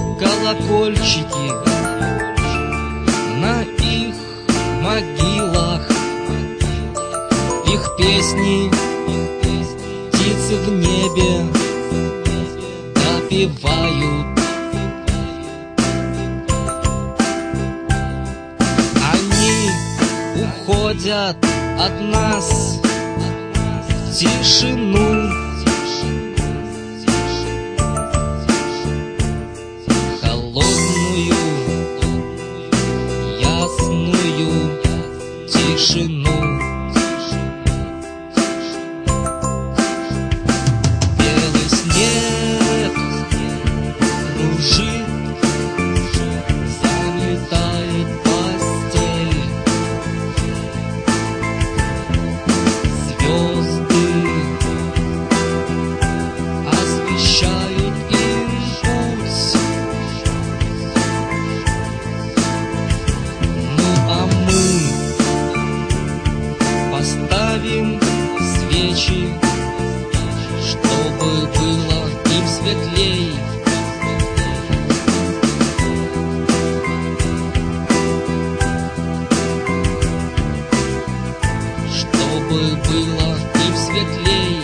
колокольчики на их могилах, их песни птицы в небе допевают. Они уходят от нас в тишину, холодную, ясную тишину. Белый снег кружит, заметает постель. Звезды освещают им путь. Ну а мы поставим свечи, чтобы было им светлей. Чтобы было им светлей.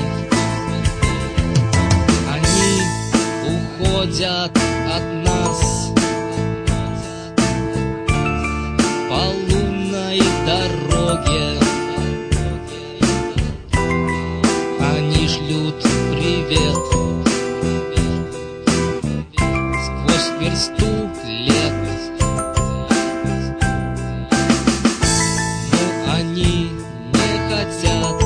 Они уходят от нас по лунной дороге. Они шлют привет сквозь версту лет. Но они не хотят,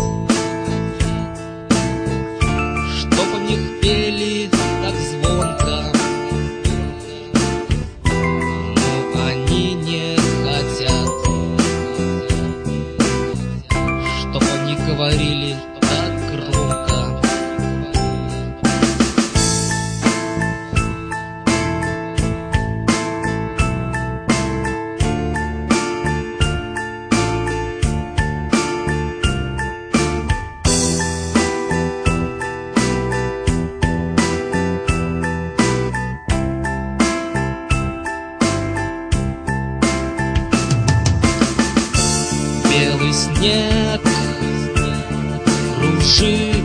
чтоб о них пели так звонко. Но они не хотят, чтоб они говорили так громко. Белый снег кружит,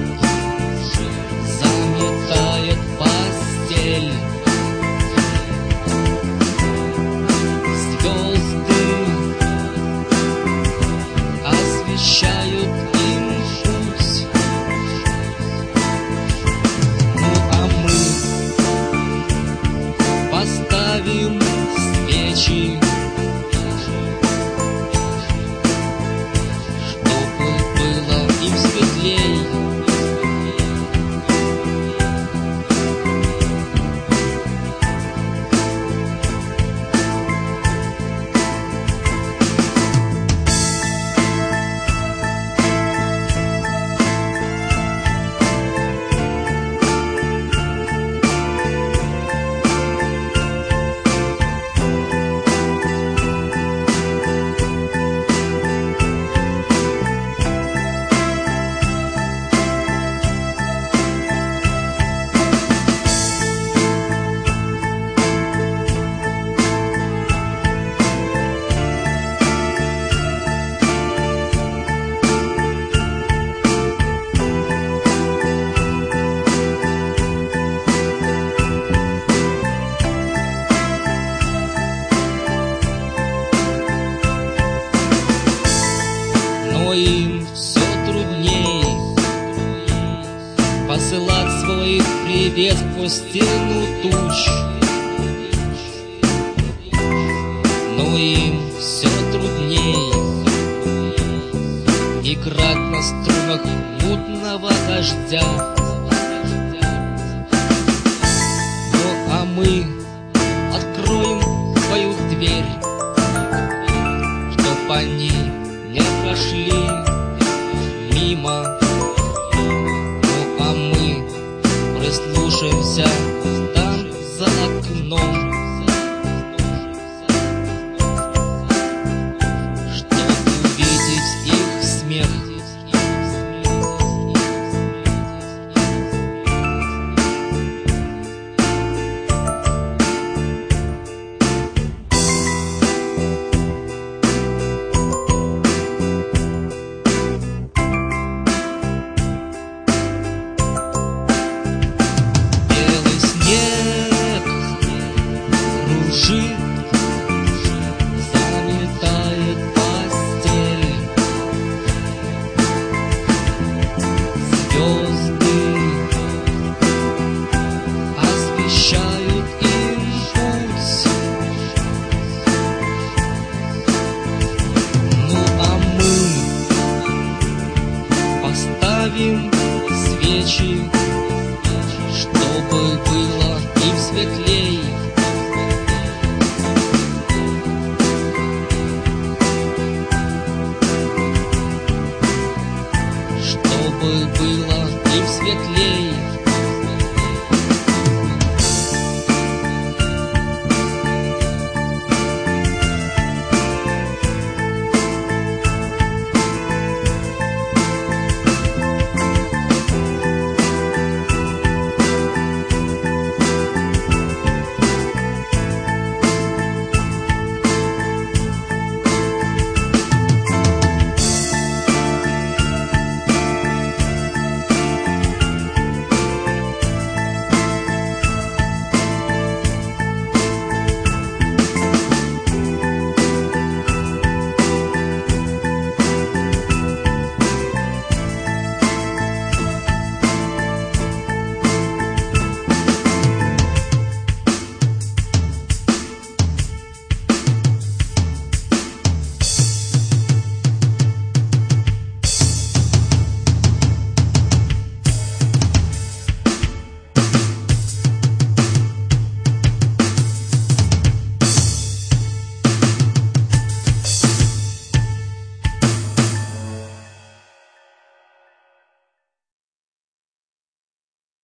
заметает постель. Звезды освещают им путь. Ну а мы поставим свечи, им светлей. Но им все трудней посылать свой привет сквозь стену туч. Но им все трудней играть на струнах мутного дождя. Ну а мы откроем свою дверь, чтоб они не прошли мимо. Ну а мы прислушаемся там за окном, чтоб увидеть их смех. жив.